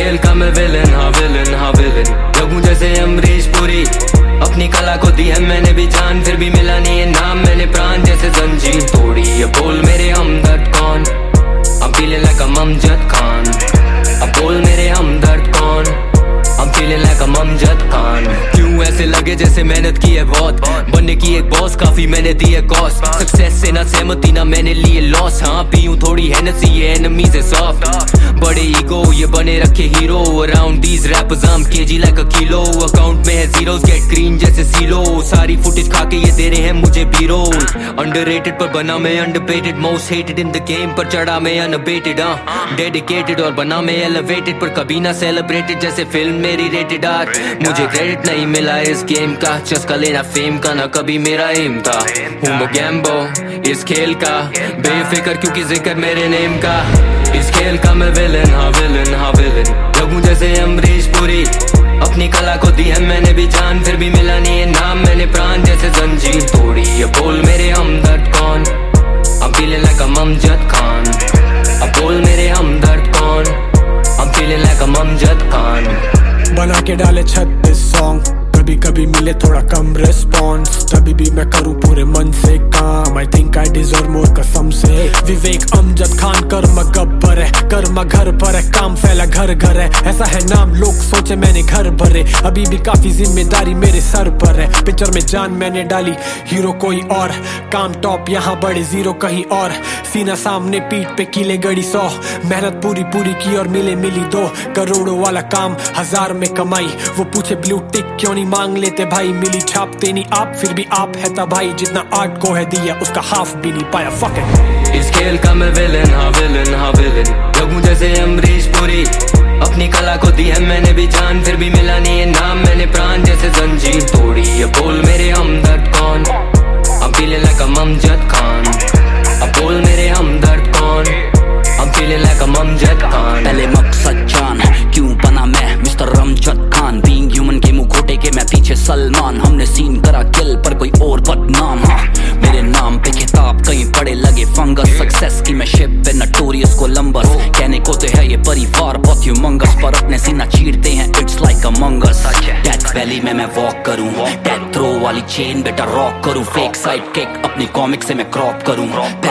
खेल का मैं विलन, हाँ विलन, हाँ विलन। लगूं जैसे अमरीश पुरी, अपनी कला को दी है मैंने भी जान, फिर भी मिला नहीं है नाम, मैंने प्राण जैसे जंजीर तोड़ी। ये बोल मेरे हमदर्द कौन, I'm feeling like I'm Amjad Khan. अब बोल मेरे हमदर्द कौन, I'm feeling like I'm Amjad Khan. क्यों ऐसे लगे जैसे मेहनत की है बहुत, बनने की एक बॉस काफी मैंने दी है कॉस्ट। सक्सेस से ना सहमति ना मैंने लिए लॉस, हाँ पीऊं थोड़ी हैनेसी ये एनिमी से सॉफ्ट। बड़े ईगो ये बने रखे hero, around these rappers I'm kg like a kilo। Account में है जीरोस गेट ग्रीन जैसे सीलो, सारी फुटेज खा के ये दे रहे हैं मुझे बी रोल। अंडररेटेड पर बना मैं underrated, most hated in the game पर चढ़ा मैं अनअबेटेड। डेडिकेटेड और बना मैं एलिवेटेड, पर कभी ना सेलिब्रेटेड जैसे फिल्म मेरी रेटेड आर। मुझे क्रेडिट नहीं मिला इस गेम का, चस्का लेना फेम का ना कभी मेरा एम था। हूँ मैं गैम्बो इस खेल का, बेफिक्र क्योंकि जिक्र मेरे नेम का। इस खेल का मैं विलन, हाँ विलन, हाँ विलन। लगूं जैसे अमरीश पुरी, अपनी कला को दी है मैंने भी जान, फिर भी मिला नहीं है नाम, मैंने प्राण जैसे जंजीर तोड़ी। ये बोल मेरे हमदर्द कौन, I'm feeling like I'm Amjad Khan. अब बोल मेरे हमदर्द कौन, I'm feeling like I'm Amjad Khan. बना के डाले 36 सॉन्ग, कभी कभी मिले थोड़ा कम रिस्पॉन्स, तभी भी मैं करूँ पूरे मन से काम। I think I deserve more कसम से। विवेक अमजद खान कर्म गब्बर है, कर्म घर पर है, काम फैला घर घर है, ऐसा है नाम लोग सोचे मैंने घर भरे। अभी भी काफी जिम्मेदारी मेरे सर पर है, पिक्चर में जान मैंने डाली हीरो कोई और, काम टॉप यहाँ बड़े जीरो कहीं और। सीना सामने पीठ पे कीले गड़ी 100, मेहनत पूरी पूरी की और मिली 2 करोड़ों वाला काम 1000 में कमाई। वो पूछे ब्लू टिक क्यों नहीं मांग लेते भाई, मिली छापते नहीं आप फिर भी आप है तबाही, जितना आर्ट को है दिया उसका हाफ भी नहीं पाया। Fuck it. इस खेल का मैं विलन, हाँ विलन, हाँ विलन। लगूं जैसे अमरीश पुरी, अपनी कला को दी है मैंने भी जान, फिर भी मिला नहीं है नाम, मैंने प्राण जैसे जंजीर तोड़ी। ये बोल मेरे हमदर्द कौन, I'm feeling like I'm Amjad Khan. अब बोल मेरे हमदर्द कौन, I'm feeling like I'm Amjad Khan. पहले मकसद जान क्यों बना मैं mister Amjad Khan, being human के मुंह घोटे के मैं पीछे सलमान। हमने सीन करा किल पर कोई और बदनाम, हाँ मेरे नाम पे किताब कहीं पड़े लगे फंगस। सक्सेस की मैं शिप पे नटोरियस कोलंबस, कहने को तो है ये परिवार बहुत ह्यूमंगस, पर अपने सीना चीरते हैं it's like among us. Death valley में मैं वॉक करूं, डेथ थ्रो वाली चेन बेटा रॉक करूं, फेक साइड किक अपनी कॉमिक से मैं क्रॉप करूं,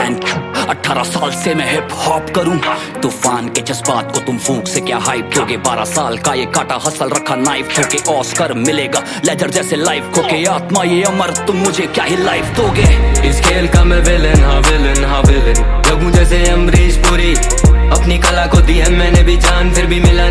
18 साल से मैं हिप हॉप करूं। तूफान के जज्बात को तुम फूंक से क्या हाइप दोगे, 12 साल का ये काटा हसल रखा नाइफ ठोके, ऑस्कर मिलेगा लेजर जैसे लाइफ खोके, आत्मा ये अमर तुम मुझे क्या ही लाइफ दोगे। इस खेल का मैं विलन, हाँ विलन, हाँ विलन। लगूं जैसे अमरीश पुरी, अपनी कला को दी है मैंने भी जान, फिर भी मिला